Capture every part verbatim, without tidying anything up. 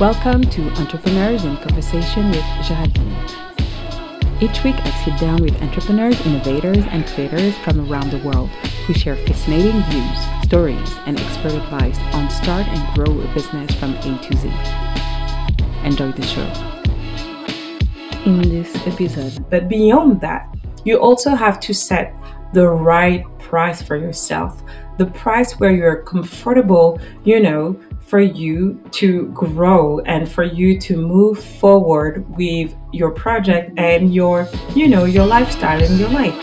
Welcome to Entrepreneurs in Conversation with Geraldine. Each week, I sit down with entrepreneurs, innovators, and creators from around the world who share fascinating views, stories, and expert advice on start and grow a business from A to Z. Enjoy the show. In this episode, but beyond that, you also have to set the right price for yourself. The price where you're comfortable, you know, for you to grow and for you to move forward with your project and your, you know, your lifestyle and your life.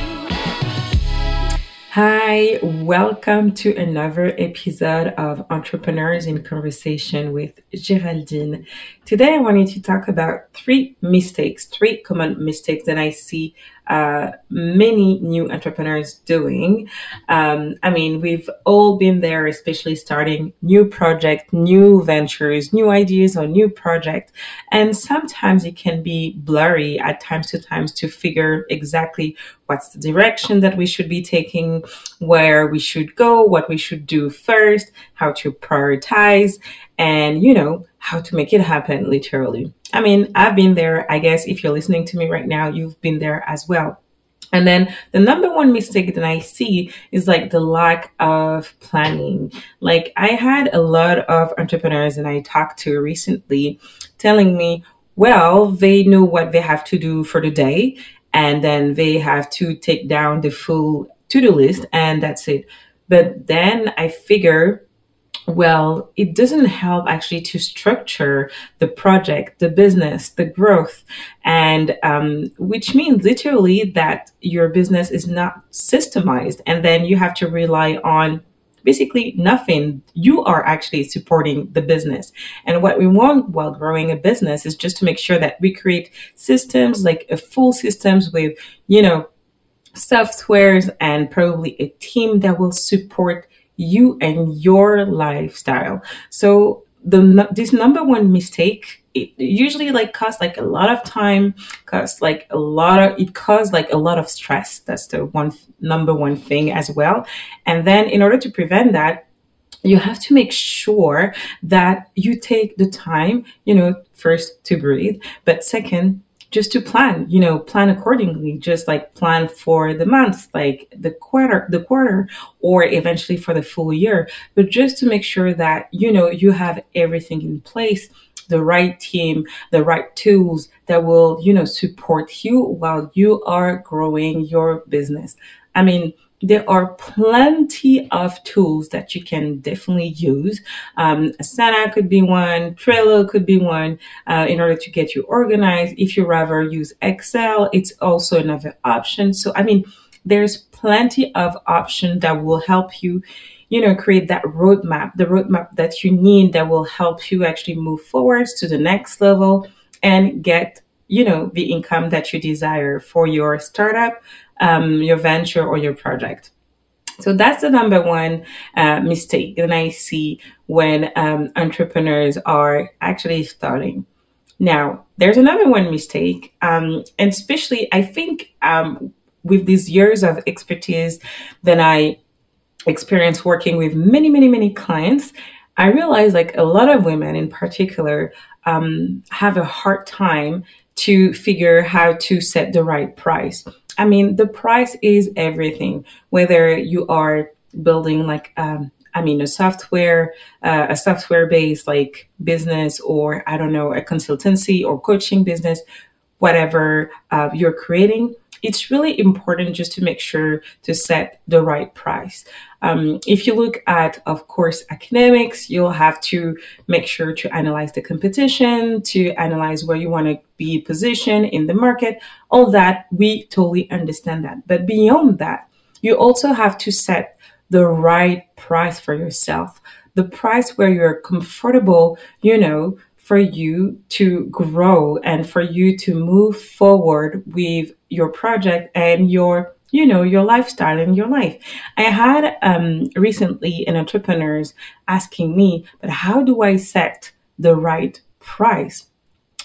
Hi, welcome to another episode of Entrepreneurs in Conversation with Geraldine. Today I wanted to talk about three mistakes, three common mistakes that I see uh, many new entrepreneurs doing. Um, I mean, we've all been there, especially starting new projects, new ventures, new ideas or new projects. And sometimes it can be blurry at times to times to figure exactly what's the direction that we should be taking, where we should go, what we should do first, how to prioritize, and, you know, how to make it happen, literally. I mean, I've been there. I guess if you're listening to me right now, you've been there as well. And then the number one mistake that I see is like the lack of planning. Like I had a lot of entrepreneurs that I talked to recently telling me, well, they know what they have to do for the day, and then they have to take down the full to-do list, and that's it. But then I figure, well, it doesn't help actually to structure the project, the business, the growth, and um, which means literally that your business is not systemized, and then you have to rely on basically nothing. You are actually supporting the business. And what we want while growing a business is just to make sure that we create systems, like a full systems with, you know, softwares and probably a team that will support you and your lifestyle. So the this number one mistake, it usually like costs like a lot of time, costs like a lot of it causes like a lot of stress. That's the one number one thing as well. And then in order to prevent that, you have to make sure that you take the time, you know, first to breathe, but second, just to plan, you know, plan accordingly, just like plan for the month, like the quarter, the quarter, or eventually for the full year. But just to make sure that, you know, you have everything in place, the right team, the right tools that will, you know, support you while you are growing your business. I mean, there are plenty of tools that you can definitely use. Um, Asana could be one, Trello could be one, uh, in order to get you organized. If you rather use Excel, it's also another option. So, I mean, there's plenty of options that will help you, you know, create that roadmap, the roadmap that you need that will help you actually move forwards to the next level and get, you know, the income that you desire for your startup, um, your venture or your project. So that's the number one uh, mistake that I see when um, entrepreneurs are actually starting. Now, there's another one mistake, um, and especially I think um, with these years of expertise that I experienced working with many, many, many clients, I realized like a lot of women in particular um, have a hard time to figure how to set the right price. I mean, the price is everything, whether you are building like, um, I mean, a software, uh, a software-based like business, or I don't know, a consultancy or coaching business, whatever uh, you're creating. It's really important just to make sure to set the right price. Um, if you look at, of course, academics, you'll have to make sure to analyze the competition, to analyze where you want to be positioned in the market. All that, we totally understand that. But beyond that, you also have to set the right price for yourself, the price where you're comfortable, you know, for you to grow and for you to move forward with your project and your, you know, your lifestyle and your life. I had um, recently an entrepreneur asking me, but how do I set the right price?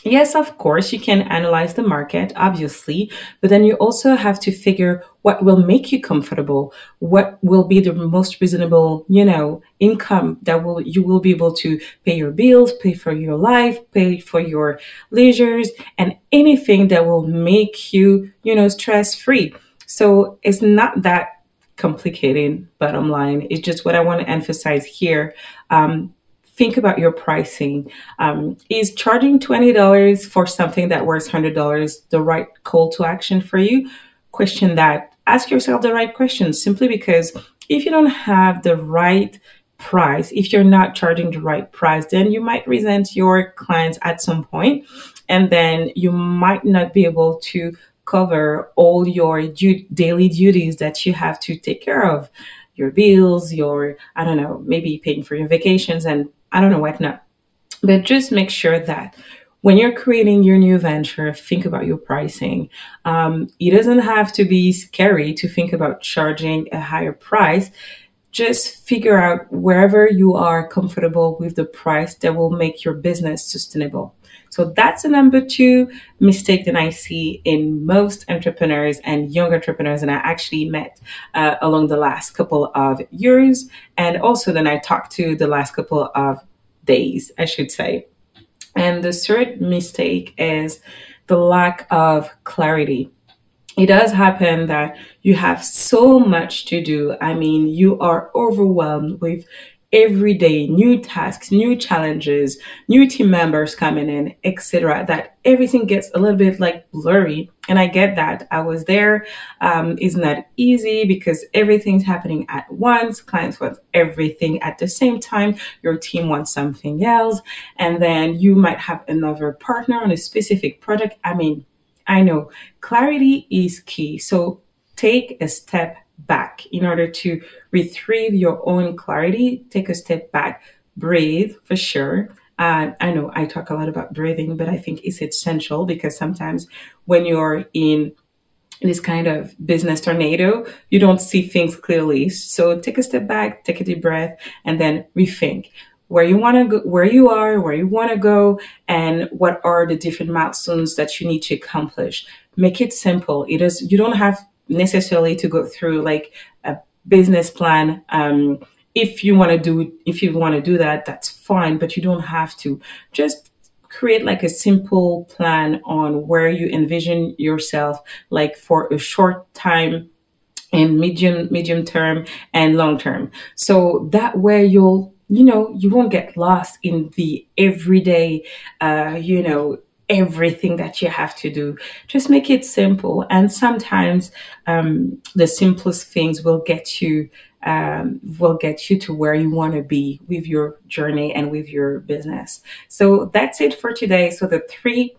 Yes, of course, you can analyze the market, obviously, but then you also have to figure what will make you comfortable, what will be the most reasonable, you know, income that will you will be able to pay your bills, pay for your life, pay for your leisures, and anything that will make you, you know, stress free. So it's not that complicated, bottom line. It's just what I want to emphasize here. Um, think about your pricing. Um, is charging twenty dollars for something that worth one hundred dollars the right call to action for you? Question that. Ask yourself the right questions simply because if you don't have the right price, if you're not charging the right price, then you might resent your clients at some point, and then you might not be able to cover all your du- daily duties that you have to take care of, your bills, your, I don't know, maybe paying for your vacations and I don't know what not. But just make sure that when you're creating your new venture, think about your pricing. Um, it doesn't have to be scary to think about charging a higher price. Just figure out wherever you are comfortable with the price that will make your business sustainable. So that's the number two mistake that I see in most entrepreneurs and young entrepreneurs, and I actually met uh, along the last couple of years, and also then I talked to the last couple of days, I should say. And the third mistake is the lack of clarity. It does happen that you have so much to do. I mean, you are overwhelmed with every day new tasks, new challenges, new team members coming in, et cetera. That everything gets a little bit like blurry. And I get that. I was there. Um, it's not easy because everything's happening at once. Clients want everything at the same time. Your team wants something else. And then you might have another partner on a specific product. I mean, I know clarity is key. So take a step back in order to retrieve your own clarity. Take a step back, breathe for sure. Uh, I know I talk a lot about breathing, but I think it's essential because sometimes when you're in this kind of business tornado, you don't see things clearly. So take a step back, take a deep breath, and then rethink where you want to go, where you are, where you want to go, and what are the different milestones that you need to accomplish. Make it simple. It is, you don't have necessarily to go through like a business plan. Um, if you want to do, if you want to do that, that's fine, but you don't have to. Just create like a simple plan on where you envision yourself, like for a short time and medium, medium term and long term. So that way you'll, you know, you won't get lost in the everyday, uh, you know, everything that you have to do. Just make it simple. And sometimes um, the simplest things will get you um, will get you to where you want to be with your journey and with your business. So that's it for today. So the three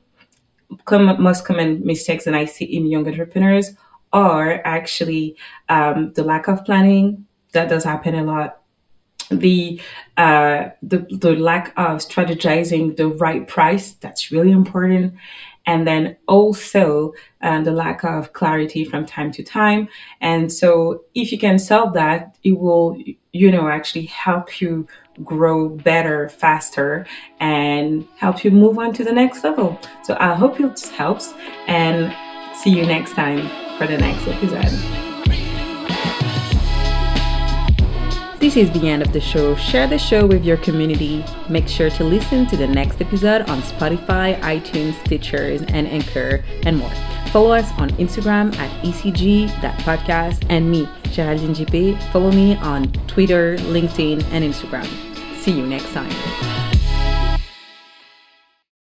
com- most common mistakes that I see in young entrepreneurs are actually um, the lack of planning. That does happen a lot. The, uh, the the lack of strategizing the right price, that's really important, and then also uh, the lack of clarity from time to time. And so if you can solve that, it will, you know, actually help you grow better, faster, and help you move on to the next level. So I hope it helps, and see you next time for the next episode. This is the end of the show. Share the show with your community. Make sure to listen to the next episode on Spotify, iTunes, Stitchers, and Anchor, and more. Follow us on Instagram at E C G podcast, and me, Geraldine J P. Follow me on Twitter, LinkedIn, and Instagram. See you next time.